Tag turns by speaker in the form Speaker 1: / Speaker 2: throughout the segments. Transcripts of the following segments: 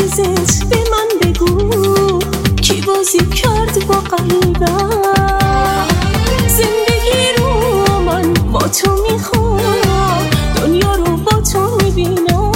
Speaker 1: عزیزت به من بگو کی بازی کرد با قلبم. زندگی رو من با تو میخوام، دنیا رو با تو میبینم.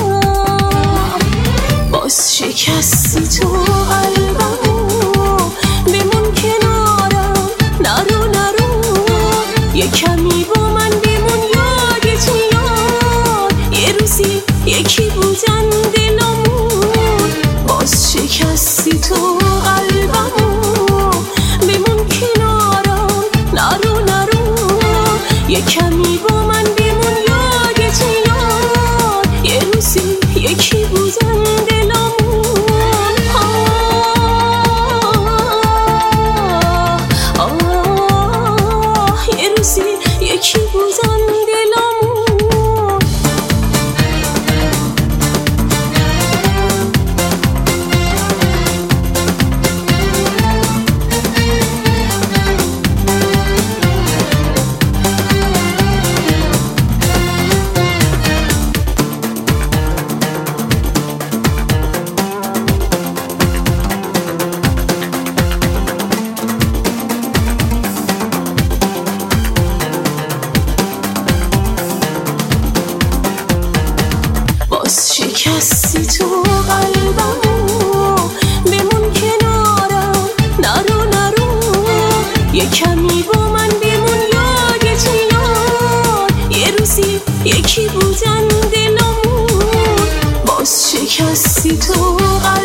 Speaker 1: باز شکستی تو قلبمو، بمون کنارم، نرو نرو. یه کمی با من بمون، یادت میاد یه روزی یکی بودن دلمون. باز شکستی تو قلبمو، بمون کنارم، نرو نرو. یه کمی با من بمون، یادت میاد یه روزی یکی بودن دلمون. یه روزی یکی بودن دلمون. شکستی تو قلبمو، بمون کنارم، نرو نرو. یه کمی با من بمون، یادت میاد یه روزی یکی بودن دلمون. باز شکستی تو قلبمو،